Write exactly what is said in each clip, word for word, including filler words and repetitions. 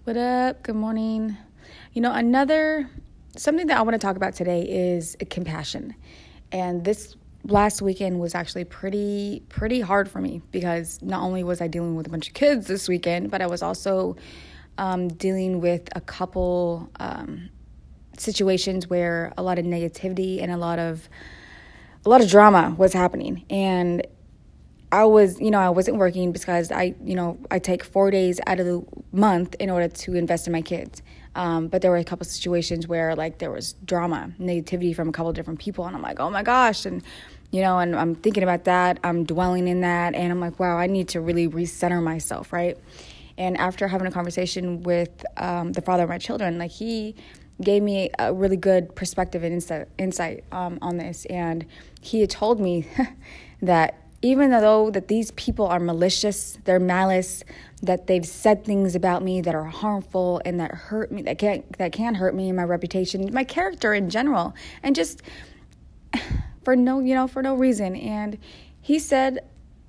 What up? Good morning. You know, another, something that I want to talk about today is compassion. And this last weekend was actually pretty, pretty hard for me because not only was I dealing with a bunch of kids this weekend, but I was also um, dealing with a couple um, situations where a lot of negativity and a lot of, a lot of drama was happening. And I was, you know, I wasn't working because I, you know, I take four days out of the month in order to invest in my kids. Um, but there were a couple situations where like there was drama, negativity from a couple different people. And I'm like, oh my gosh. And, you know, and I'm thinking about that. I'm dwelling in that. And I'm like, wow, I need to really recenter myself. Right. And after having a conversation with um, the father of my children, like he gave me a really good perspective and insight, insight um, on this. And he had told me that even though that these people are malicious, they're malice, that they've said things about me that are harmful and that hurt me, that can that can hurt me and my reputation, my character in general, and just for no, you know, for no reason. And he said,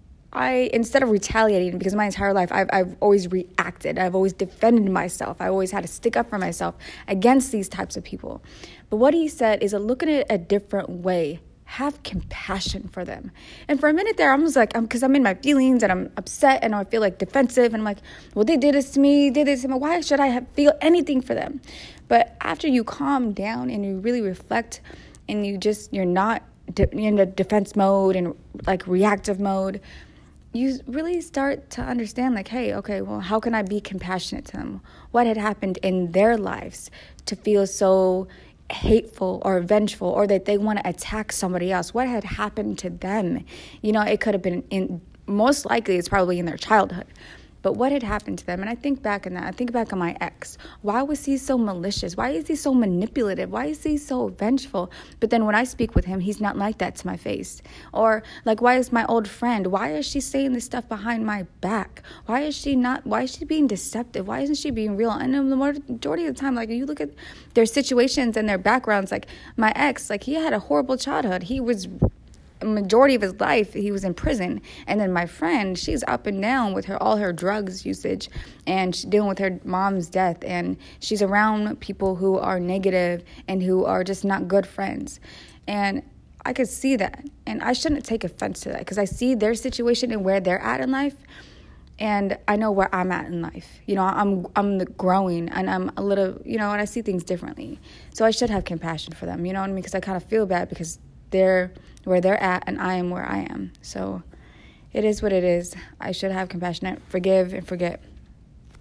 I, instead of retaliating, because my entire life I've I've always reacted, I've always defended myself, I always had to stick up for myself against these types of people. But what he said is, a look at it a different way. Have compassion for them. And for a minute there, I was like, because I'm, I'm in my feelings and I'm upset and I feel like defensive. And I'm like, well, they did this to me. They did this to me. Why should I have, feel anything for them? But after you calm down and you really reflect and you just, you're not de- in the defense mode and like reactive mode, you really start to understand like, hey, okay, well, how can I be compassionate to them? What had happened in their lives to feel so hateful or vengeful, or that they want to attack somebody else? What had happened to them? You know, it could have been in, most likely it's probably in their childhood, but what had happened to them? And I think back on that. I think back on my ex. Why was he so malicious? Why is he so manipulative? Why is he so vengeful? But then when I speak with him, he's not like that to my face. Or like, why is my old friend, why is she saying this stuff behind my back? Why is she not, why is she being deceptive? Why isn't she being real? And the majority of the time, like you look at their situations and their backgrounds, like my ex, like he had a horrible childhood. He was a majority of his life he was in prison. And then my friend, she's up and down with her all her drugs usage, and she's dealing with her mom's death, and she's around people who are negative and who are just not good friends. And I could see that, and I shouldn't take offense to that because I see their situation and where they're at in life, and I know where I'm at in life. You know, I'm I'm growing, and I'm a little, you know, and I see things differently. So I should have compassion for them, you know what I mean? Because I kind of feel bad because they're where they're at and I am where I am. So it is what it is. I should have compassion, forgive and forget.